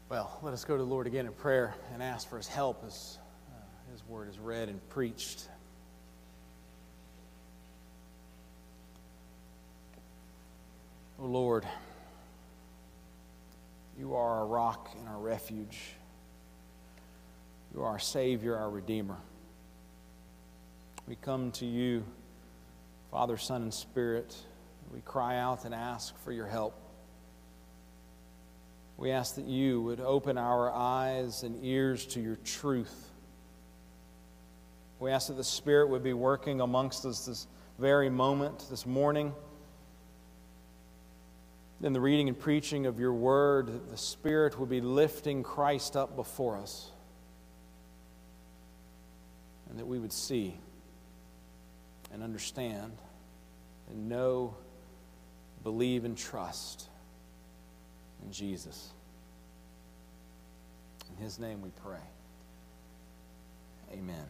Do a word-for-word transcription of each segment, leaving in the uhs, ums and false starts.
Well, let us go to the Lord again in prayer and ask for His help as uh, His Word is read and preached. O Lord, You are our rock and our refuge. You are our Savior, our Redeemer. We come to You, Father, Son, and Spirit. We cry out and ask for Your help. We ask that You would open our eyes and ears to Your truth. We ask that the Spirit would be working amongst us this very moment, this morning. In the reading and preaching of Your Word, that the Spirit would be lifting Christ up before us. And that we would see and understand and know, believe, and trust in Jesus. In His name we pray. Amen.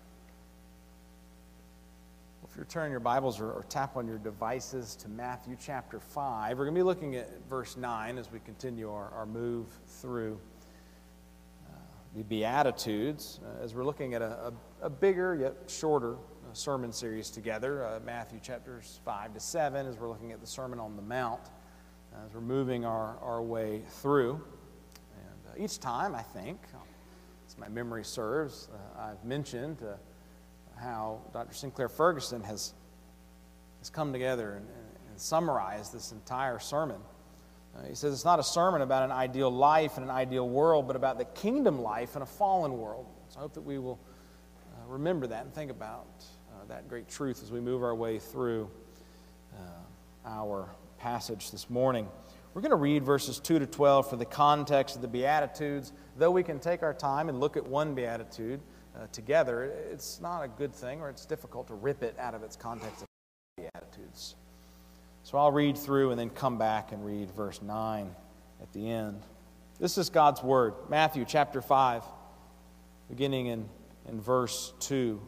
Well, if you're turning your Bibles or, or tap on your devices to Matthew chapter five, we're going to be looking at verse nine as we continue our, our move through uh, the Beatitudes, uh, as we're looking at a, a, a bigger yet shorter uh, sermon series together, uh, Matthew chapters five to seven, as we're looking at the Sermon on the Mount. As we're moving our, our way through. And uh, each time, I think, as my memory serves, uh, I've mentioned uh, how Doctor Sinclair Ferguson has, has come together and, and summarized this entire sermon. Uh, he says it's not a sermon about an ideal life and an ideal world, but about the kingdom life in a fallen world. So I hope that we will uh, remember that and think about uh, that great truth as we move our way through uh, our passage this morning. We're going to read verses two to twelve for the context of the Beatitudes. Though we can take our time and look at one Beatitude uh, together, it's not a good thing, or it's difficult to rip it out of its context of the Beatitudes. So I'll read through and then come back and read verse nine at the end. This is God's Word. Matthew chapter five, beginning in, in verse two.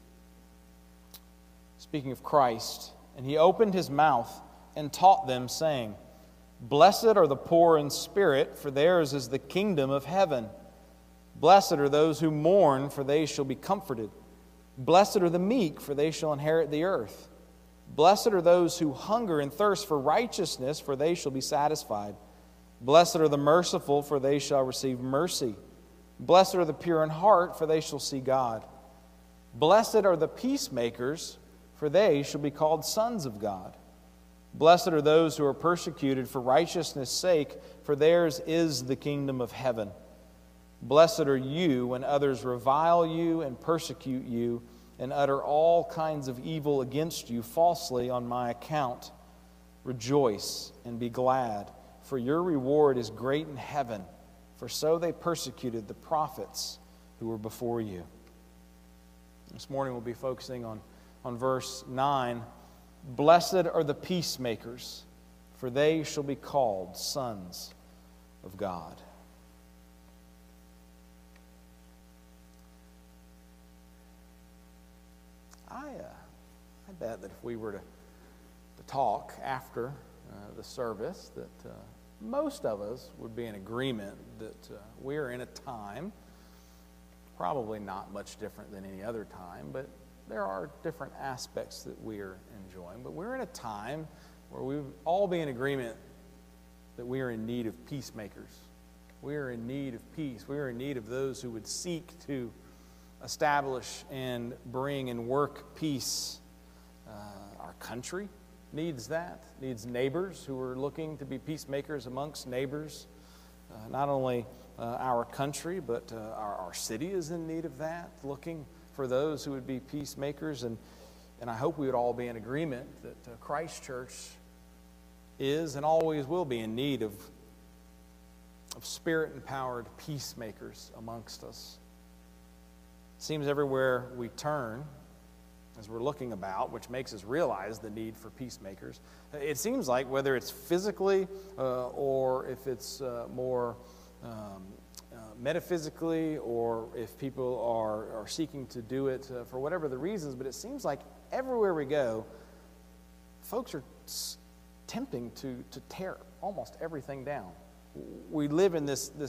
Speaking of Christ, and He opened His mouth and taught them, saying, Blessed are the poor in spirit, for theirs is the kingdom of heaven. Blessed are those who mourn, for they shall be comforted. Blessed are the meek, for they shall inherit the earth. Blessed are those who hunger and thirst for righteousness, for they shall be satisfied. Blessed are the merciful, for they shall receive mercy. Blessed are the pure in heart, for they shall see God. Blessed are the peacemakers, for they shall be called sons of God. Blessed are those who are persecuted for righteousness' sake, for theirs is the kingdom of heaven. Blessed are you when others revile you and persecute you and utter all kinds of evil against you falsely on my account. Rejoice and be glad, for your reward is great in heaven, for so they persecuted the prophets who were before you. This morning we'll be focusing on, on verse nine. Blessed are the peacemakers, for they shall be called sons of God. I, uh, I bet that if we were to, to talk after uh, the service, that uh, most of us would be in agreement that uh, we are in a time, probably not much different than any other time, but there are different aspects that we are enjoying, but we're in a time where we would all be in agreement that we are in need of peacemakers. We are in need of peace. We are in need of those who would seek to establish and bring and work peace. Uh, our country needs that, needs neighbors who are looking to be peacemakers amongst neighbors. Uh, not only uh, our country, but uh, our, our city is in need of that, looking for those who would be peacemakers, and, and I hope we would all be in agreement that uh, Christ Church is and always will be in need of, of spirit-empowered peacemakers amongst us. It seems everywhere we turn, as we're looking about, which makes us realize the need for peacemakers, it seems like whether it's physically uh, or if it's uh, more um, metaphysically, or if people are, are seeking to do it uh, for whatever the reasons, but it seems like everywhere we go, folks are attempting to, to tear almost everything down. We live in this, this,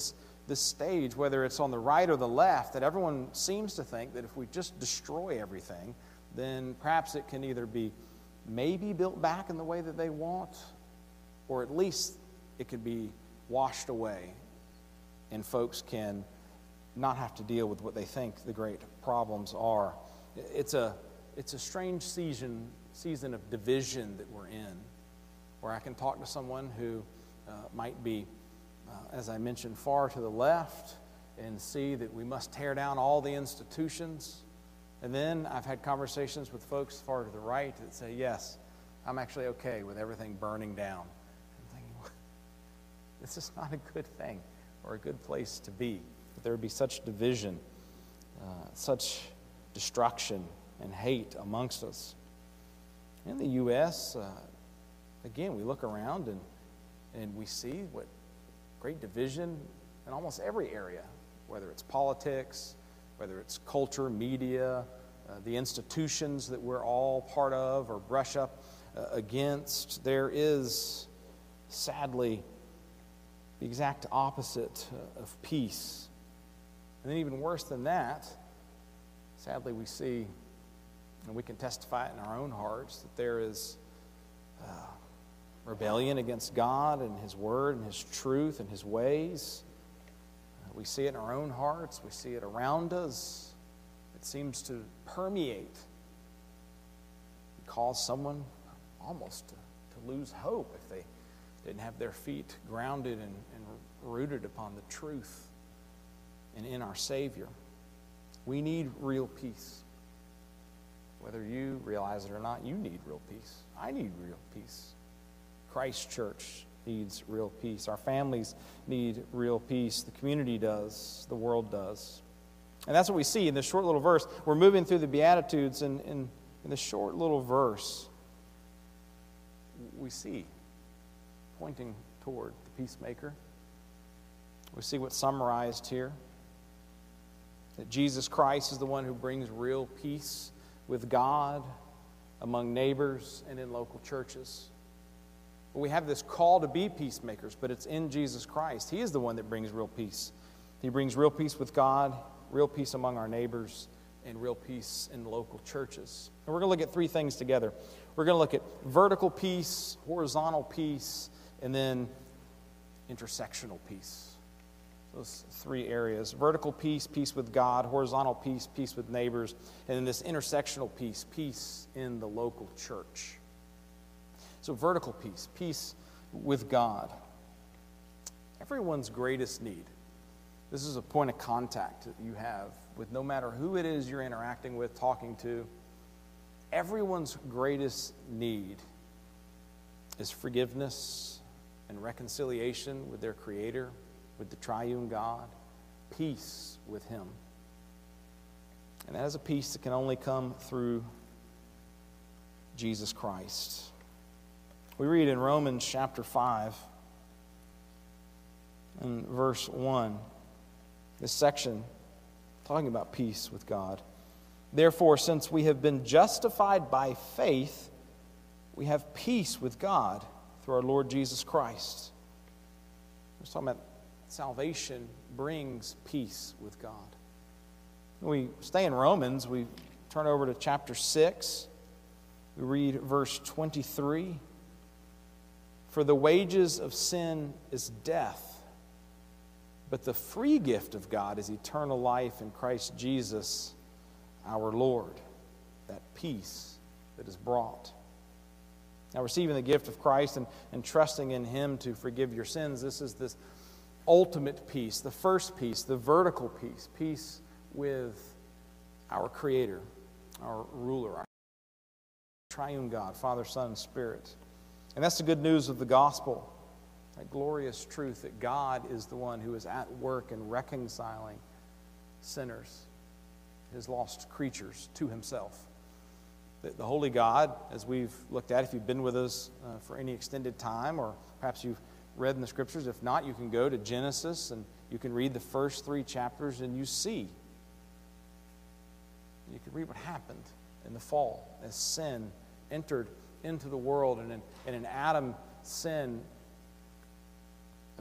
this stage, whether it's on the right or the left, that everyone seems to think that if we just destroy everything, then perhaps it can either be maybe built back in the way that they want, or at least it could be washed away, and folks can not have to deal with what they think the great problems are. It's a, it's a strange season, season of division that we're in, where I can talk to someone who uh, might be, uh, as I mentioned, far to the left, and see that we must tear down all the institutions. And then I've had conversations with folks far to the right that say, yes, I'm actually okay with everything burning down. I'm thinking, well, this is not a good thing or a good place to be. That there would be such division, uh, such destruction and hate amongst us. In the U S, uh, again, we look around and, and we see what great division in almost every area, whether it's politics, whether it's culture, media, uh, the institutions that we're all part of or brush up uh, against. There is, sadly, the exact opposite uh, of peace. And then even worse than that, sadly we see, and we can testify it in our own hearts, that there is uh, rebellion against God and His Word and His truth and His ways. Uh, we see it in our own hearts. We see it around us. It seems to permeate, cause someone almost to, to lose hope if they didn't have their feet grounded and, and rooted upon the truth and in our Savior. We need real peace. Whether you realize it or not, you need real peace. I need real peace. Christ Church needs real peace. Our families need real peace. The community does. The world does. And that's what we see in this short little verse. We're moving through the Beatitudes, and in, in this short little verse, we see pointing toward the peacemaker. We see what's summarized here. That Jesus Christ is the one who brings real peace with God, among neighbors, and in local churches. We have this call to be peacemakers, but it's in Jesus Christ. He is the one that brings real peace. He brings real peace with God, real peace among our neighbors, and real peace in local churches. And we're going to look at three things together. We're going to look at vertical peace, horizontal peace, and then intersectional peace. Those three areas. Vertical peace, peace with God. Horizontal peace, peace with neighbors. And then this intersectional peace, peace in the local church. So vertical peace, peace with God. Everyone's greatest need. This is a point of contact that you have with no matter who it is you're interacting with, talking to. Everyone's greatest need is forgiveness and reconciliation with their Creator, with the triune God, peace with Him. And that is a peace that can only come through Jesus Christ. We read in Romans chapter five, in verse one, this section talking about peace with God. Therefore, since we have been justified by faith, we have peace with God through our Lord Jesus Christ. We're talking about salvation brings peace with God. When we stay in Romans, we turn over to chapter six. We read verse twenty-three. For the wages of sin is death, but the free gift of God is eternal life in Christ Jesus our Lord. That peace that is brought. Now, receiving the gift of Christ and, and trusting in Him to forgive your sins, this is this ultimate peace, the first peace, the vertical peace, peace with our Creator, our ruler, our triune God, Father, Son, and Spirit. And that's the good news of the gospel, that glorious truth that God is the one who is at work in reconciling sinners, His lost creatures, to Himself. That the holy God, as we've looked at, if you've been with us uh, for any extended time, or perhaps you've read in the Scriptures, if not, you can go to Genesis and you can read the first three chapters and you see. You can read what happened in the fall as sin entered into the world, and in, and in Adam, sin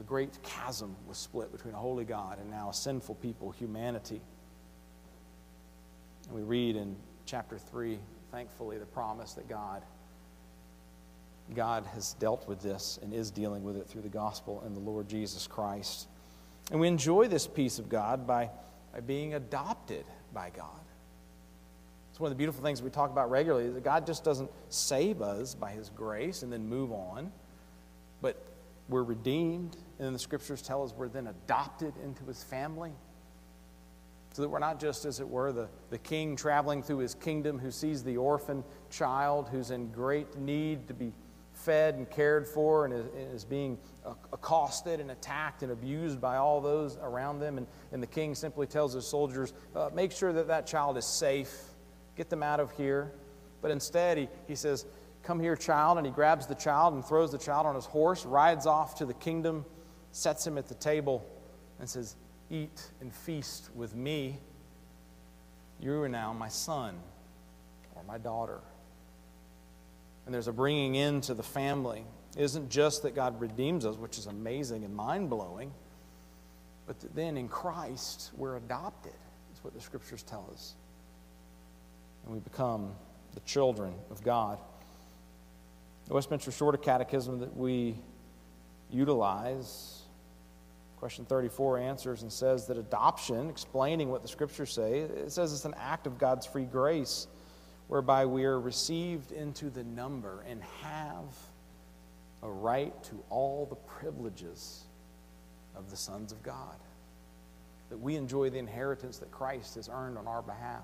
a great chasm was split between a holy God and now a sinful people, humanity. And we read in chapter three, thankfully, the promise that God, God has dealt with this and is dealing with it through the gospel and the Lord Jesus Christ. And we enjoy this peace of God by, by being adopted by God. It's one of the beautiful things we talk about regularly, that God just doesn't save us by His grace and then move on, but we're redeemed, and then the Scriptures tell us we're then adopted into His family, so that we're not just, as it were, the, the king traveling through his kingdom who sees the orphan child who's in great need to be fed and cared for and is, is being accosted and attacked and abused by all those around them. And, and the king simply tells his soldiers, uh, make sure that that child is safe. Get them out of here. But instead, he, he says, come here, child. And he grabs the child and throws the child on his horse, rides off to the kingdom, sets him at the table, and says, eat and feast with me. You are now my son or my daughter. And there's a bringing into the family. It isn't just that God redeems us, which is amazing and mind-blowing, but that then in Christ we're adopted, is what the Scriptures tell us. And we become the children of God. The Westminster Shorter Catechism that we utilize, question thirty-four, answers and says that adoption, explaining what the Scriptures say, it says it's an act of God's free grace whereby we are received into the number and have a right to all the privileges of the sons of God. That we enjoy the inheritance that Christ has earned on our behalf.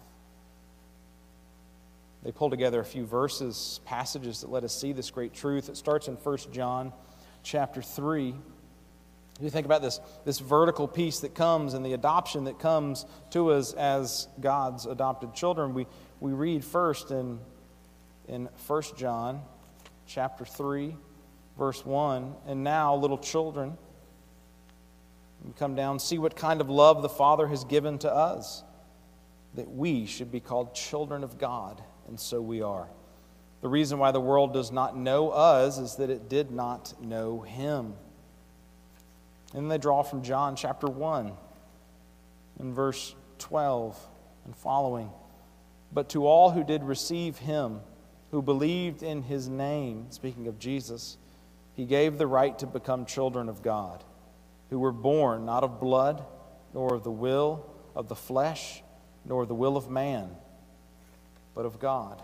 They pull together a few verses, passages that let us see this great truth. It starts in First John chapter three. You think about this, this vertical piece that comes and the adoption that comes to us as God's adopted children. We, we read first in, in First John chapter three, verse one, and now, little children, we come down, see what kind of love the Father has given to us, that we should be called children of God, and so we are. The reason why the world does not know us is that it did not know Him. And then they draw from John chapter one, in verse twelve and following. But to all who did receive Him, who believed in His name, speaking of Jesus, He gave the right to become children of God, who were born not of blood, nor of the will of the flesh, nor the will of man, but of God.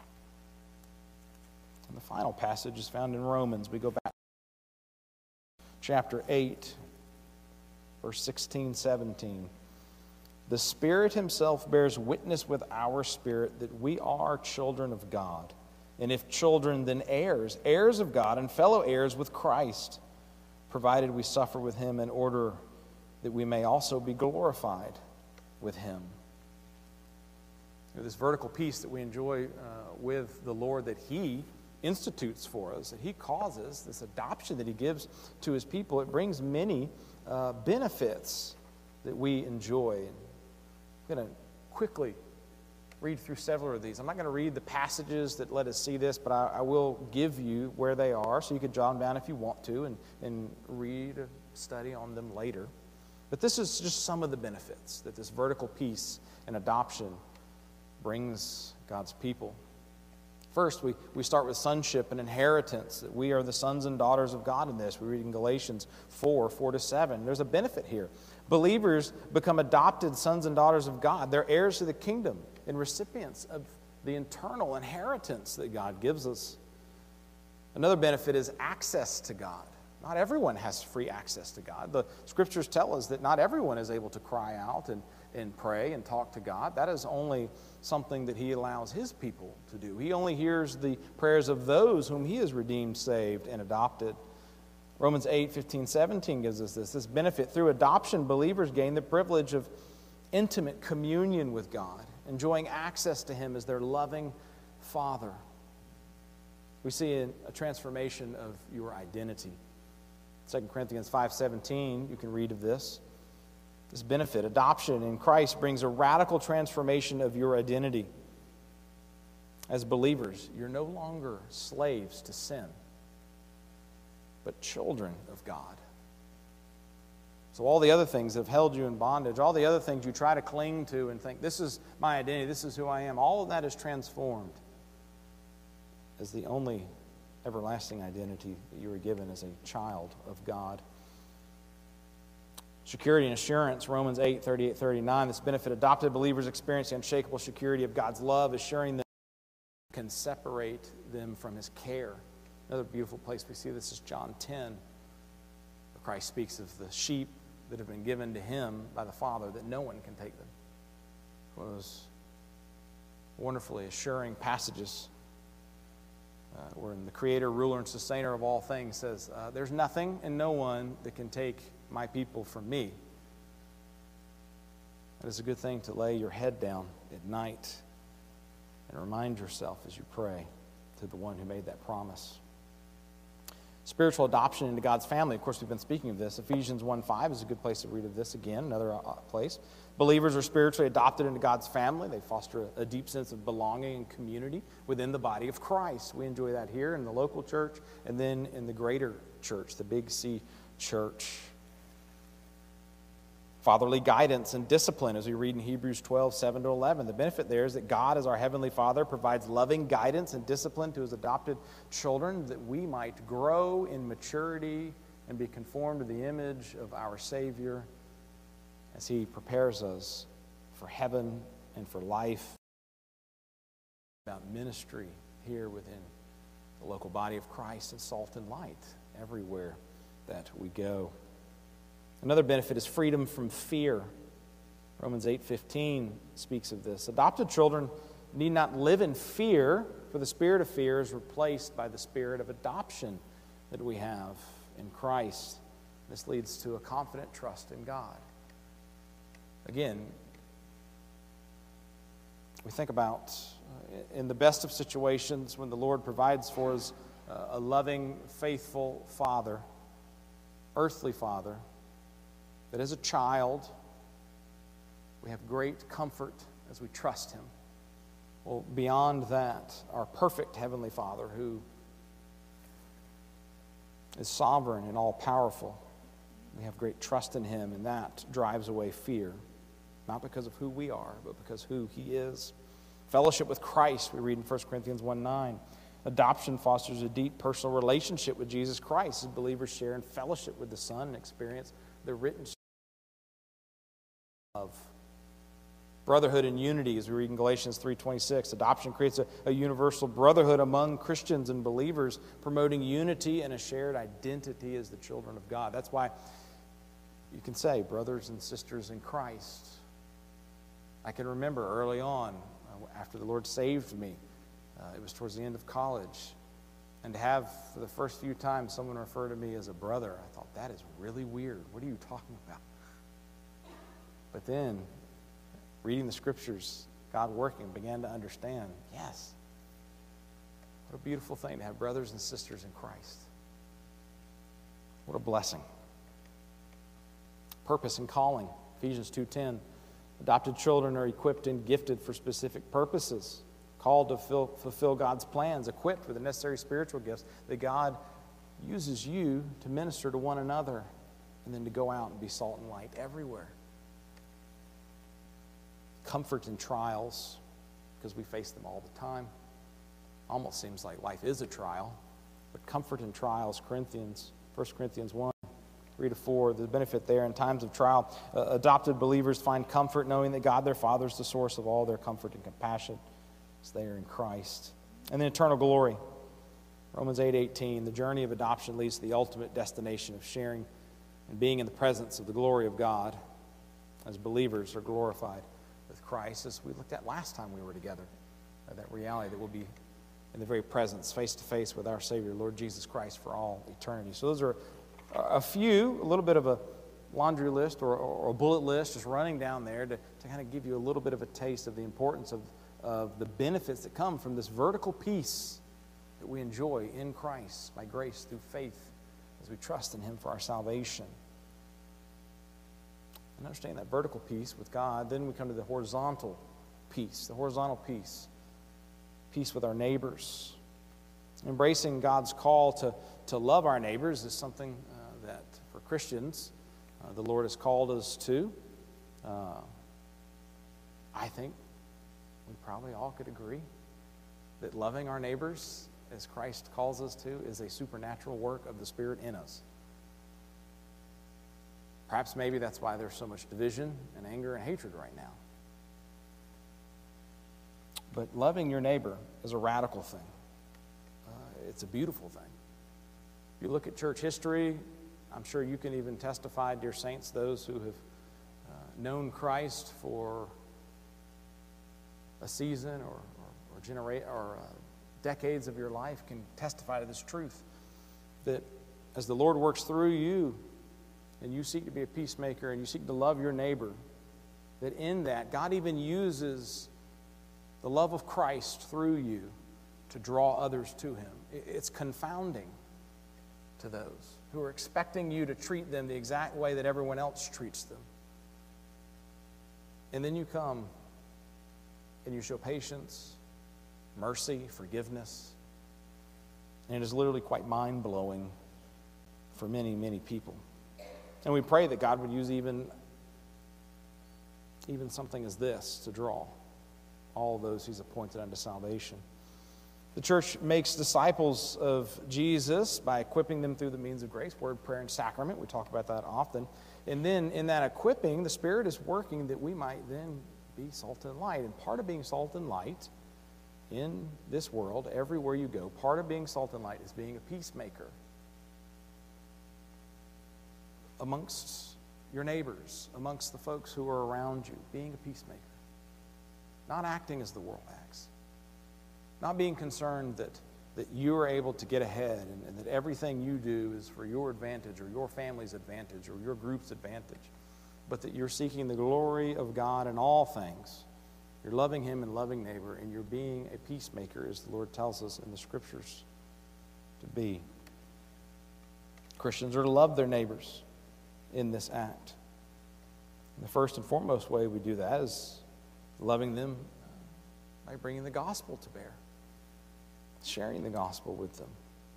And the final passage is found in Romans. We go back to chapter eight, verse sixteen, seventeen. The Spirit Himself bears witness with our spirit that we are children of God. And if children, then heirs, heirs of God and fellow heirs with Christ, provided we suffer with Him in order that we may also be glorified with Him. You know, this vertical peace that we enjoy uh, with the Lord that He institutes for us, that He causes, this adoption that He gives to His people, it brings many uh, benefits that we enjoy. I'm going to quickly read through several of these. I'm not going to read the passages that let us see this, but I, I will give you where they are, so you can jot them down if you want to and, and read or study on them later. But this is just some of the benefits that this vertical peace and adoption brings God's people. First, we, we start with sonship and inheritance, that we are the sons and daughters of God in this. We read in Galatians four, four to seven. There's a benefit here. Believers become adopted sons and daughters of God. They're heirs to the kingdom and recipients of the eternal inheritance that God gives us. Another benefit is access to God. Not everyone has free access to God. The Scriptures tell us that not everyone is able to cry out and, and pray and talk to God. That is only something that He allows His people to do. He only hears the prayers of those whom He has redeemed, saved, and adopted. Romans eight, fifteen, seventeen gives us this. This benefit. Through adoption, believers gain the privilege of intimate communion with God, enjoying access to Him as their loving Father. We see a transformation of your identity. Second Corinthians five seventeen, you can read of this. This benefit, adoption in Christ, brings a radical transformation of your identity. As believers, you're no longer slaves to sin, but children of God. So all the other things that have held you in bondage, all the other things you try to cling to and think, this is my identity, this is who I am, all of that is transformed as the only everlasting identity that you were given as a child of God. Security and assurance, Romans eight, thirty-eight, thirty-nine. This benefit adopted believers experience the unshakable security of God's love, assuring them can separate them from His care. Another beautiful place we see this is John ten, where Christ speaks of the sheep that have been given to Him by the Father, that no one can take them. One of those wonderfully assuring passages uh, wherein the Creator, ruler, and sustainer of all things says, uh, there's nothing and no one that can take my people from me. It is a good thing to lay your head down at night and remind yourself as you pray to the one who made that promise. Spiritual adoption into God's family. Of course, we've been speaking of this. Ephesians one five is a good place to read of this again, another place. Believers are spiritually adopted into God's family. They foster a deep sense of belonging and community within the body of Christ. We enjoy that here in the local church and then in the greater church, the Big C church. Fatherly guidance and discipline, as we read in Hebrews twelve, seven to eleven. The benefit there is that God, as our Heavenly Father, provides loving guidance and discipline to His adopted children, that we might grow in maturity and be conformed to the image of our Savior as He prepares us for heaven and for life. About ministry here within the local body of Christ and salt and light everywhere that we go. Another benefit is freedom from fear. Romans eight fifteen speaks of this. Adopted children need not live in fear, for the spirit of fear is replaced by the spirit of adoption that we have in Christ. This leads to a confident trust in God. Again, we think about uh, in the best of situations when the Lord provides for us uh, a loving, faithful Father, earthly Father, that as a child, we have great comfort as we trust Him. Well, beyond that, our perfect Heavenly Father, who is sovereign and all-powerful, we have great trust in Him, and that drives away fear, not because of who we are, but because who He is. Fellowship with Christ, we read in First Corinthians one nine. Adoption fosters a deep personal relationship with Jesus Christ as believers share in fellowship with the Son and experience the written of brotherhood and unity, as we read in Galatians three twenty-six. Adoption creates a, a universal brotherhood among Christians and believers, promoting unity and a shared identity as the children of God. That's why you can say brothers and sisters in Christ. I can remember early on, uh, after the Lord saved me, uh, it was towards the end of college, and to have for the first few times someone refer to me as a brother, I thought, that is really weird. What are you talking about? But then, reading the Scriptures, God working, began to understand, yes, what a beautiful thing to have brothers and sisters in Christ. What a blessing. Purpose and calling, Ephesians two ten. Adopted children are equipped and gifted for specific purposes, called to fill, fulfill God's plans, equipped with the necessary spiritual gifts that God uses you to minister to one another and then to go out and be salt and light everywhere. Comfort in trials, because we face them all the time. Almost seems like life is a trial, but comfort in trials, Corinthians, First Corinthians one, three to four, the benefit there in times of trial. Uh, adopted believers find comfort knowing that God, their Father, is the source of all their comfort and compassion as they are in Christ. And then eternal glory, Romans eight eighteen, the journey of adoption leads to the ultimate destination of sharing and being in the presence of the glory of God as believers are glorified with Christ, as we looked at last time we were together, uh, that reality that we'll be in the very presence, face to face with our Savior, Lord Jesus Christ, for all eternity. So those are a few, a little bit of a laundry list or, or a bullet list just running down there to, to kind of give you a little bit of a taste of the importance of, of the benefits that come from this vertical peace that we enjoy in Christ by grace through faith as we trust in Him for our salvation. And understand that vertical peace with God, then we come to the horizontal peace, the horizontal peace, peace with our neighbors. Embracing God's call to, to love our neighbors is something uh, that for Christians uh, the Lord has called us to, uh, I think we probably all could agree that loving our neighbors, as Christ calls us to, is a supernatural work of the Spirit in us. Perhaps maybe that's why there's so much division and anger and hatred right now. But loving your neighbor is a radical thing. Uh, it's a beautiful thing. If you look at church history, I'm sure you can even testify, dear saints, those who have uh, known Christ for a season or, or, or, genera- or uh, decades of your life can testify to this truth, that as the Lord works through you and you seek to be a peacemaker and you seek to love your neighbor, that in that, God even uses the love of Christ through you to draw others to Him. It's confounding to those who are expecting you to treat them the exact way that everyone else treats them. And then you come and you show patience, mercy, forgiveness. And it is literally quite mind-blowing for many, many people. And we pray that God would use even, even something as this to draw all those He's appointed unto salvation. The church makes disciples of Jesus by equipping them through the means of grace, word, prayer, and sacrament. We talk about that often. And then in that equipping, the Spirit is working that we might then be salt and light. And part of being salt and light in this world, everywhere you go, part of being salt and light is being a peacemaker amongst your neighbors, amongst the folks who are around you, being a peacemaker. Not acting as the world acts. Not being concerned that, that you are able to get ahead and, and that everything you do is for your advantage or your family's advantage or your group's advantage, but that you're seeking the glory of God in all things. You're loving Him and loving neighbor, and you're being a peacemaker, as the Lord tells us in the Scriptures to be. Christians are to love their neighbors in this act. And the first and foremost way we do that is loving them by bringing the gospel to bear, sharing the gospel with them,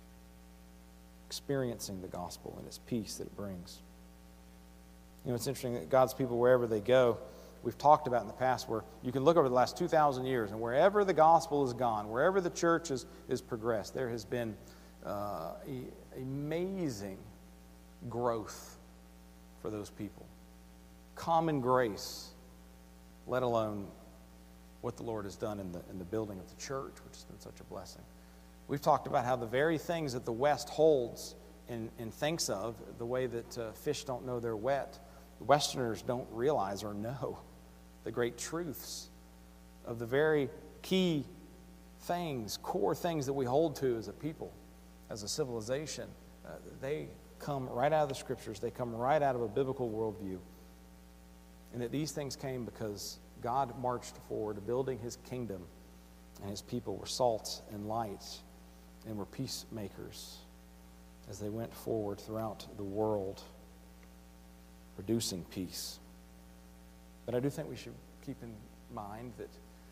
experiencing the gospel and its peace that it brings. You know, it's interesting that God's people, wherever they go, we've talked about in the past where you can look over the last two thousand years, and wherever the gospel has gone, wherever the church has, has progressed, there has been uh, a, amazing growth for those people. Common grace, let alone what the Lord has done in the, in the building of the church, which has been such a blessing. We've talked about how the very things that the West holds and, and thinks of, the way that uh, fish don't know they're wet, Westerners don't realize or know the great truths of the very key things, core things that we hold to as a people, as a civilization. Uh, they come right out of the Scriptures. They come right out of a biblical worldview. And that these things came because God marched forward, building His kingdom, and His people were salt and light and were peacemakers as they went forward throughout the world, producing peace. But I do think we should keep in mind that,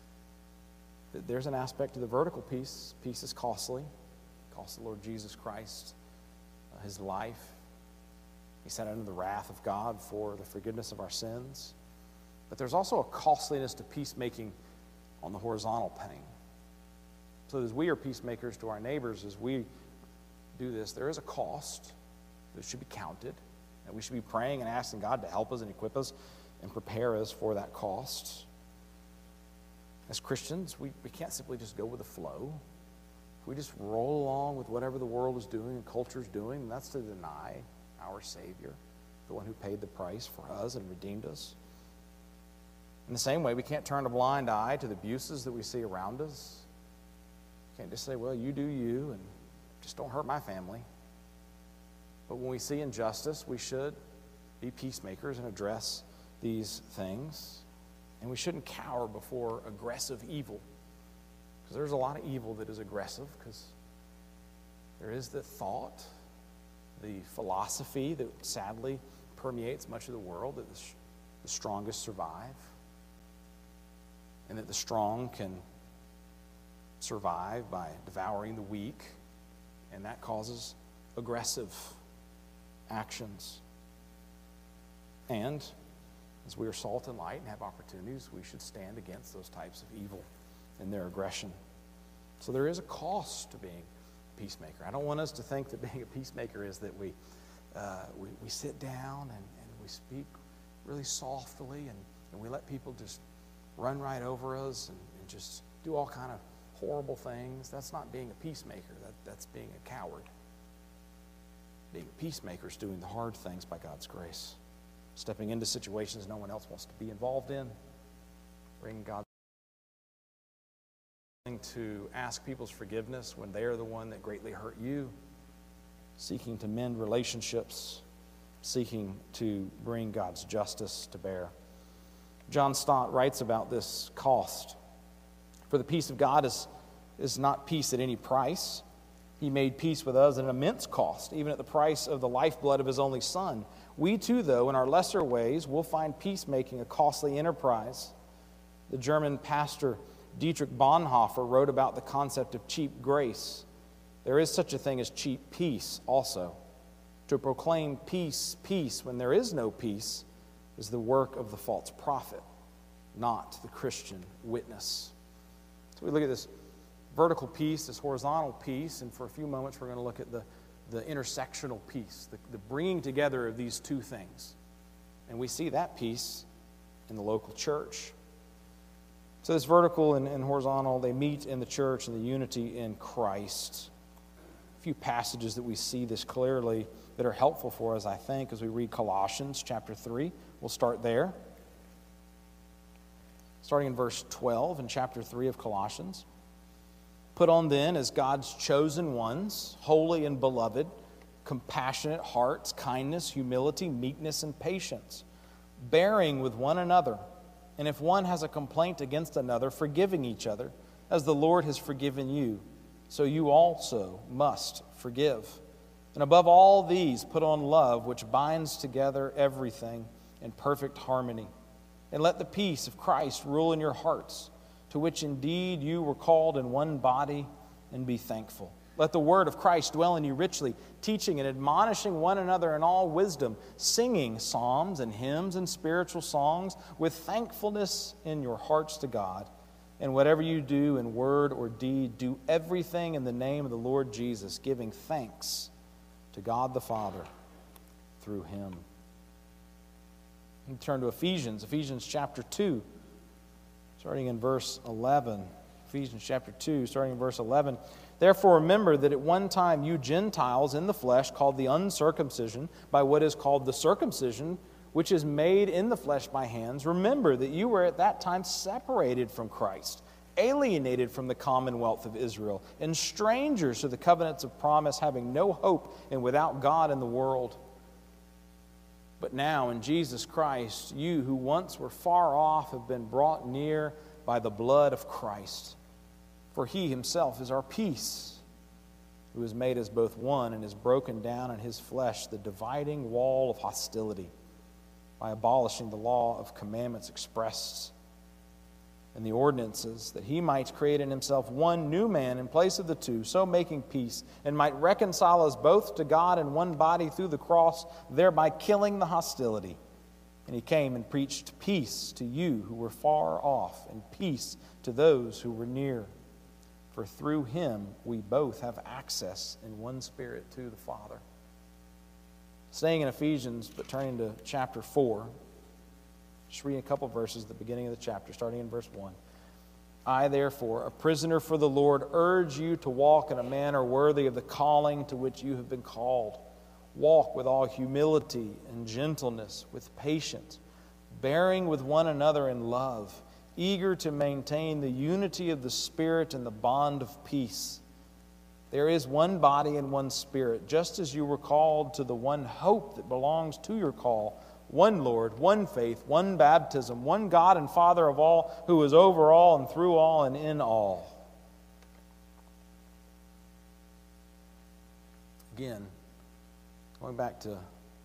that there's an aspect to the vertical peace. Peace is costly. It cost the Lord Jesus Christ uh, His life. He sat under the wrath of God for the forgiveness of our sins. But there's also a costliness to peacemaking on the horizontal plane. So as we are peacemakers to our neighbors, as we do this, there is a cost that should be counted. And we should be praying and asking God to help us and equip us and prepare us for that cost. As Christians, we, we can't simply just go with the flow. If we just roll along with whatever the world is doing and culture is doing, that's to deny our Savior, the one who paid the price for us and redeemed us. In the same way, we can't turn a blind eye to the abuses that we see around us. We can't just say, well, you do you, and just don't hurt my family. But when we see injustice, we should be peacemakers and address these things. And we shouldn't cower before aggressive evil. Because there's a lot of evil that is aggressive, because there is the thought, the philosophy that sadly permeates much of the world, that the, the strongest survive. And that the strong can survive by devouring the weak. And that causes aggressive actions. And as we are salt and light and have opportunities, we should stand against those types of evil and their aggression. So there is a cost to being a peacemaker. I don't want us to think that being a peacemaker is that we uh, we, we sit down and, and we speak really softly and, and we let people just run right over us and, and just do all kind of horrible things. That's not being a peacemaker. That, that's being a coward. Being a peacemaker is doing the hard things by God's grace. Stepping into situations no one else wants to be involved in. Bringing God to ask people's forgiveness when they are the one that greatly hurt you. Seeking to mend relationships. Seeking to bring God's justice to bear. John Stott writes about this cost. For the peace of God is, is not peace at any price. He made peace with us at an immense cost, even at the price of the lifeblood of His only Son. We too, though, in our lesser ways, will find peacemaking a costly enterprise. The German pastor Dietrich Bonhoeffer wrote about the concept of cheap grace. There is such a thing as cheap peace also. To proclaim peace, peace, when there is no peace, is the work of the false prophet, not the Christian witness. So we look at this vertical peace, this horizontal peace, and for a few moments we're going to look at the, the intersectional peace, the, the bringing together of these two things. And we see that peace in the local church. So this vertical and, and horizontal, they meet in the church and the unity in Christ. A few passages that we see this clearly that are helpful for us, I think, as we read Colossians chapter three. We'll start there. Starting in verse twelve in chapter three of Colossians. Put on then as God's chosen ones, holy and beloved, compassionate hearts, kindness, humility, meekness, and patience, bearing with one another. And if one has a complaint against another, forgiving each other, as the Lord has forgiven you, so you also must forgive. And above all these, put on love, which binds together everything in perfect harmony. And let the peace of Christ rule in your hearts, to which indeed you were called in one body, and be thankful. Let the word of Christ dwell in you richly, teaching and admonishing one another in all wisdom, singing psalms and hymns and spiritual songs with thankfulness in your hearts to God. And whatever you do in word or deed, do everything in the name of the Lord Jesus, giving thanks to God the Father through Him. We turn to Ephesians, Ephesians chapter two, starting in verse eleven. Ephesians chapter two, starting in verse eleven. Therefore remember that at one time you Gentiles in the flesh, called the uncircumcision by what is called the circumcision, which is made in the flesh by hands, remember that you were at that time separated from Christ, alienated from the commonwealth of Israel, and strangers to the covenants of promise, having no hope and without God in the world. But now in Jesus Christ, you who once were far off have been brought near by the blood of Christ. For He Himself is our peace, who has made us both one and has broken down in His flesh the dividing wall of hostility by abolishing the law of commandments expressed in the ordinances, that He might create in Himself one new man in place of the two, so making peace, and might reconcile us both to God in one body through the cross, thereby killing the hostility. And He came and preached peace to you who were far off, and peace to those who were near. For through Him we both have access in one Spirit to the Father. Staying in Ephesians, but turning to chapter four, just reading a couple verses at the beginning of the chapter, starting in verse one. I, therefore, a prisoner for the Lord, urge you to walk in a manner worthy of the calling to which you have been called. Walk with all humility and gentleness, with patience, bearing with one another in love, eager to maintain the unity of the Spirit and the bond of peace. There is one body and one Spirit, just as you were called to the one hope that belongs to your call, one Lord, one faith, one baptism, one God and Father of all, who is over all and through all and in all. Again, going back to,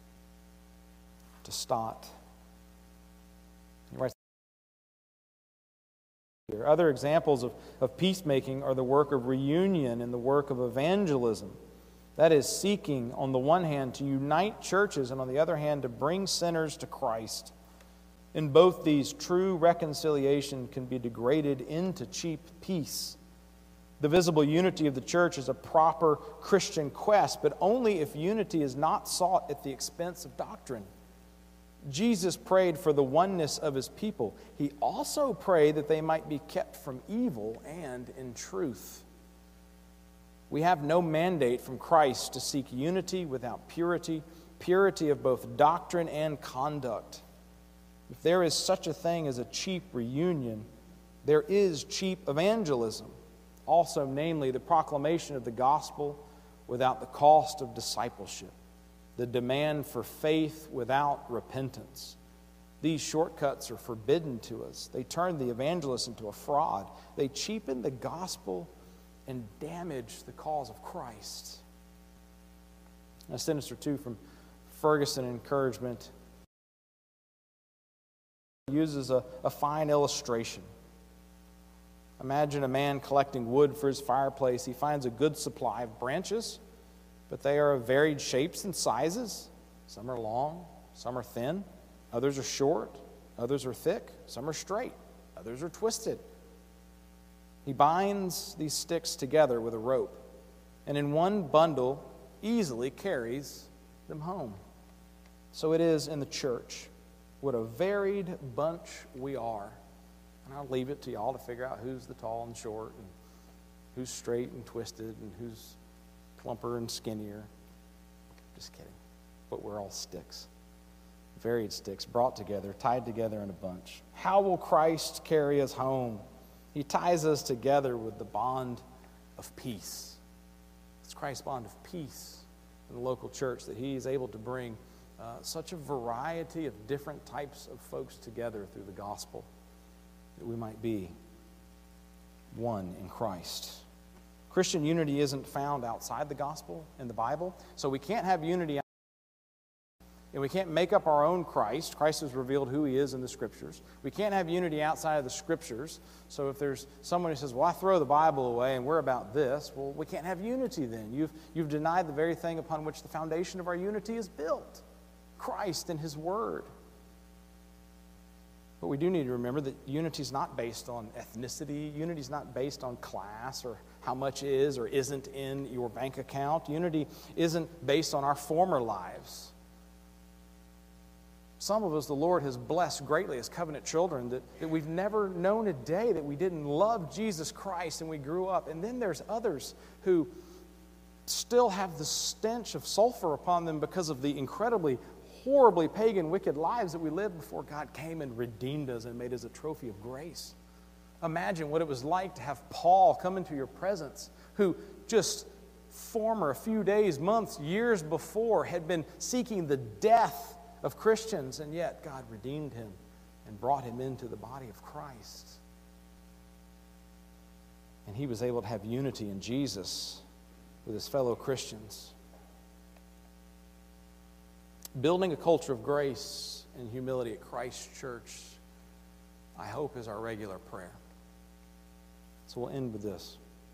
to Stott. He writes, other examples of, of peacemaking are the work of reunion and the work of evangelism. That is seeking, on the one hand, to unite churches, and on the other hand, to bring sinners to Christ. In both these, true reconciliation can be degraded into cheap peace. The visible unity of the church is a proper Christian quest, but only if unity is not sought at the expense of doctrine. Jesus prayed for the oneness of his people. He also prayed that they might be kept from evil and in truth. We have no mandate from Christ to seek unity without purity, purity of both doctrine and conduct. If there is such a thing as a cheap reunion, there is cheap evangelism, also namely the proclamation of the gospel without the cost of discipleship, the demand for faith without repentance. These shortcuts are forbidden to us. They turn the evangelist into a fraud. They cheapen the gospel and damage the cause of Christ. A sentence or two from Ferguson Encouragement uses a, a fine illustration. Imagine a man collecting wood for his fireplace. He finds a good supply of branches, but they are of varied shapes and sizes. Some are long, some are thin, others are short, others are thick, some are straight, others are twisted. He binds these sticks together with a rope, and in one bundle easily carries them home. So it is in the church. What a varied bunch we are. And I'll leave it to y'all to figure out who's the tall and short, and who's straight and twisted, and who's plumper and skinnier. Just kidding. But we're all sticks. Varied sticks brought together, tied together in a bunch. How will Christ carry us home? He ties us together with the bond of peace. It's Christ's bond of peace in the local church that he is able to bring uh, such a variety of different types of folks together through the gospel, that we might be one in Christ. Christian unity isn't found outside the gospel in the Bible, so we can't have unity. And we can't make up our own Christ. Christ has revealed who he is in the Scriptures. We can't have unity outside of the Scriptures. So if there's someone who says, well, I throw the Bible away and we're about this, well, we can't have unity then. You've, you've denied the very thing upon which the foundation of our unity is built, Christ and his Word. But we do need to remember that unity is not based on ethnicity. Unity is not based on class or how much is or isn't in your bank account. Unity isn't based on our former lives. Some of us, the Lord has blessed greatly as covenant children, that, that we've never known a day that we didn't love Jesus Christ and we grew up. And then there's others who still have the stench of sulfur upon them because of the incredibly, horribly pagan, wicked lives that we lived before God came and redeemed us and made us a trophy of grace. Imagine what it was like to have Paul come into your presence, who just former, a few days, months, years before had been seeking the death of Christians, and yet God redeemed him and brought him into the body of Christ. And he was able to have unity in Jesus with his fellow Christians. Building a culture of grace and humility at Christ Church, I hope, is our regular prayer. So we'll end with this.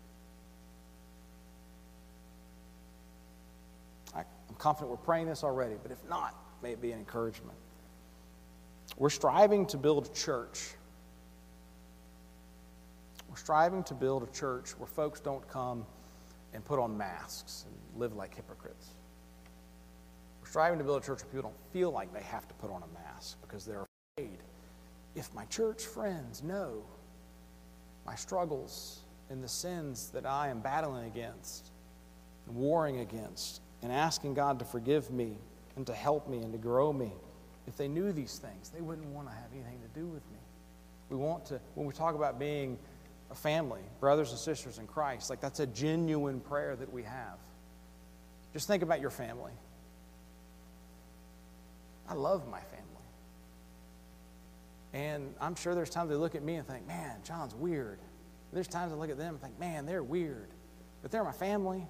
I, I'm confident we're praying this already, but if not, may it be an encouragement. We're striving to build a church. We're striving to build a church where folks don't come and put on masks and live like hypocrites. We're striving to build a church where people don't feel like they have to put on a mask because they're afraid. If my church friends know my struggles and the sins that I am battling against and warring against and asking God to forgive me and to help me and to grow me, if they knew these things, they wouldn't want to have anything to do with me. We want to, when we talk about being a family, brothers and sisters in Christ, like that's a genuine prayer that we have. Just think about your family. I love my family. And I'm sure there's times they look at me and think, man, John's weird. There's times I look at them and think, man, they're weird. But they're my family.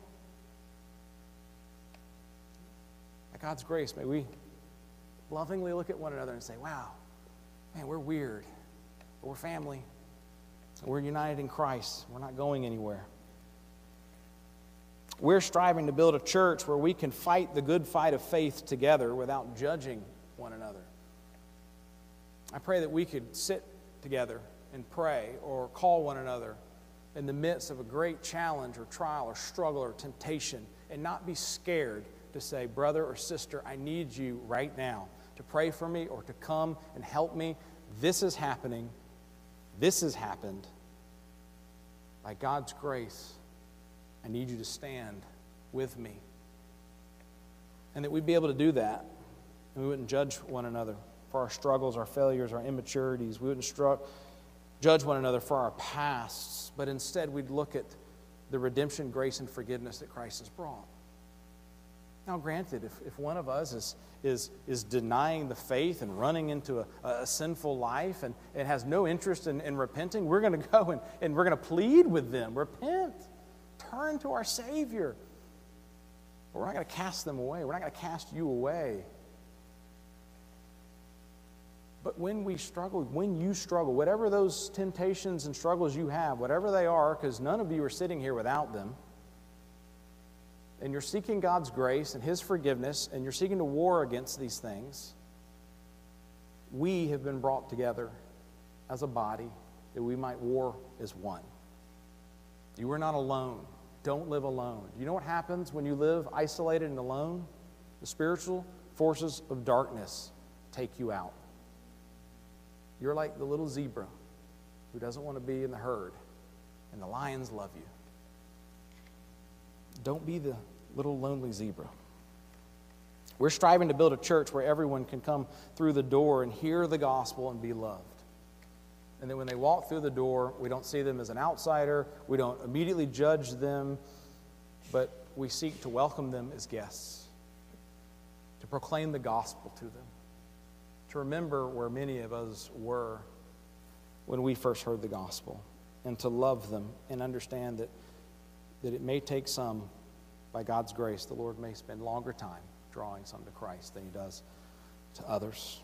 By God's grace, may we lovingly look at one another and say, wow, man, we're weird, but we're family. We're united in Christ. We're not going anywhere. We're striving to build a church where we can fight the good fight of faith together without judging one another. I pray that we could sit together and pray or call one another in the midst of a great challenge or trial or struggle or temptation and not be scared to say, brother or sister, I need you right now to pray for me or to come and help me. This is happening. This has happened. By God's grace, I need you to stand with me. And that we'd be able to do that. And we wouldn't judge one another for our struggles, our failures, our immaturities. We wouldn't stru- judge one another for our pasts. But instead, we'd look at the redemption, grace, and forgiveness that Christ has brought. Now, granted, if, if one of us is, is, is denying the faith and running into a, a sinful life and, and has no interest in, in repenting, we're going to go and, and we're going to plead with them. Repent. Turn to our Savior. But we're not going to cast them away. We're not going to cast you away. But when we struggle, when you struggle, whatever those temptations and struggles you have, whatever they are, because none of you are sitting here without them, and you're seeking God's grace and His forgiveness, and you're seeking to war against these things, we have been brought together as a body that we might war as one. You are not alone. Don't live alone. You know what happens when you live isolated and alone? The spiritual forces of darkness take you out. You're like the little zebra who doesn't want to be in the herd, and the lions love you. Don't be the little lonely zebra. We're striving to build a church where everyone can come through the door and hear the gospel and be loved. And then when they walk through the door, we don't see them as an outsider. We don't immediately judge them, but we seek to welcome them as guests, to proclaim the gospel to them, to remember where many of us were when we first heard the gospel, and to love them and understand that, that it may take some, by God's grace, the Lord may spend longer time drawing some to Christ than He does to others.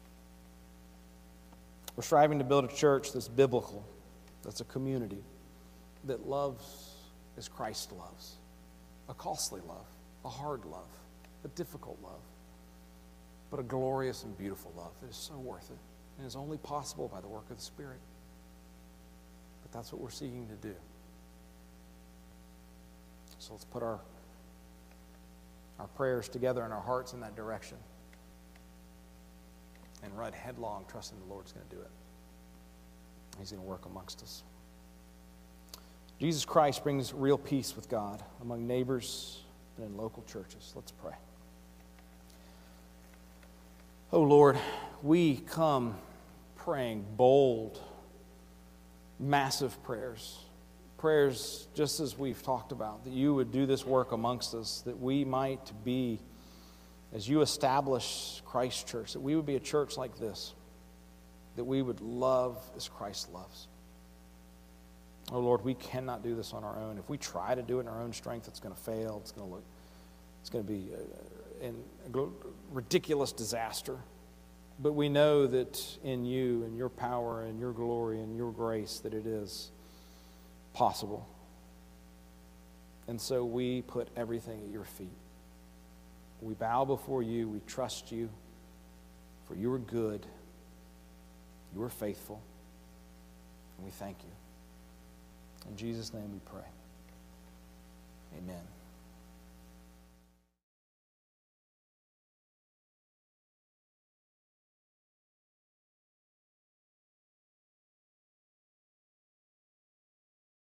We're striving to build a church that's biblical, that's a community, that loves as Christ loves. A costly love, a hard love, a difficult love, but a glorious and beautiful love that is so worth it and is only possible by the work of the Spirit. But that's what we're seeking to do. So let's put our, our prayers together and our hearts in that direction and run headlong, trusting the Lord's going to do it. He's going to work amongst us. Jesus Christ brings real peace with God among neighbors and in local churches. Let's pray. Oh Lord, we come praying bold, massive prayers. Prayers just as we've talked about, that you would do this work amongst us, that we might be, as you establish Christ Church, that we would be a church like this, that we would love as Christ loves. Oh Lord, we cannot do this on our own. If we try to do it in our own strength, it's going to fail. It's going to look, it's going to be a, a ridiculous disaster. But we know that in you and your power and your glory and your grace that it is possible. And so we put everything at your feet. We bow before you. We trust you, for you are good. You are faithful. And we thank you. In Jesus' name we pray.